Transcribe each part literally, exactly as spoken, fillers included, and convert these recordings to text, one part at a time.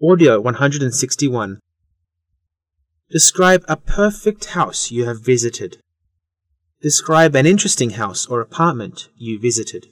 Audio one hundred sixty-one. Describe a perfect house you have visited. Describe an interesting house or apartment you visited.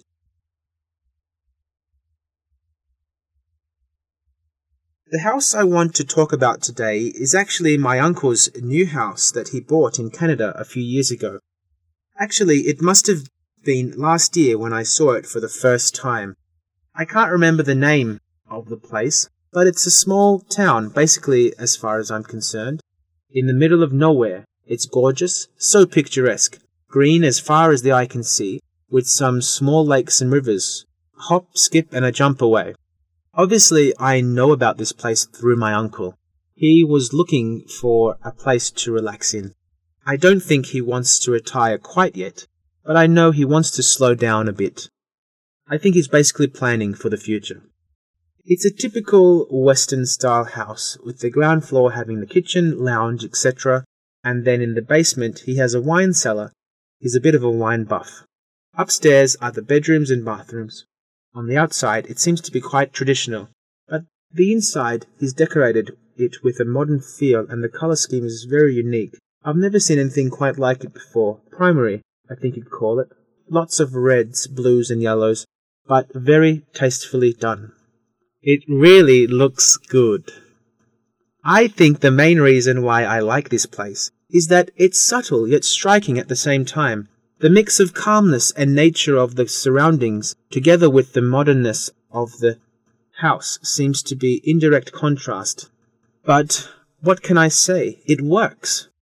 The house I want to talk about today is actually my uncle's new house that he bought in Canada a few years ago. Actually, it must have been last year when I saw it for the first time. I can't remember the name of the place, but it's a small town, basically, as far as I'm concerned. In the middle of nowhere. It's gorgeous, so picturesque, green as far as the eye can see, with some small lakes and rivers. Hop, skip, and a jump away. Obviously, I know about this place through my uncle. He was looking for a place to relax in. I don't think he wants to retire quite yet, but I know he wants to slow down a bit. I think he's basically planning for the future. It's a typical Western-style house, with the ground floor having the kitchen, lounge, et cetera, and then in the basement he has a wine cellar. He's a bit of a wine buff. Upstairs are the bedrooms and bathrooms. On the outside it seems to be quite traditional, but the inside he's decorated it with a modern feel and the colour scheme is very unique. I've never seen anything quite like it before. Primary, I think you'd call it. Lots of reds, blues and yellows, but very tastefully done. It really looks good. I think the main reason why I like this place is that it's subtle yet striking at the same time. The mix of calmness and nature of the surroundings, together with the modernness of the house, seems to be in direct contrast. But what can I say? It works.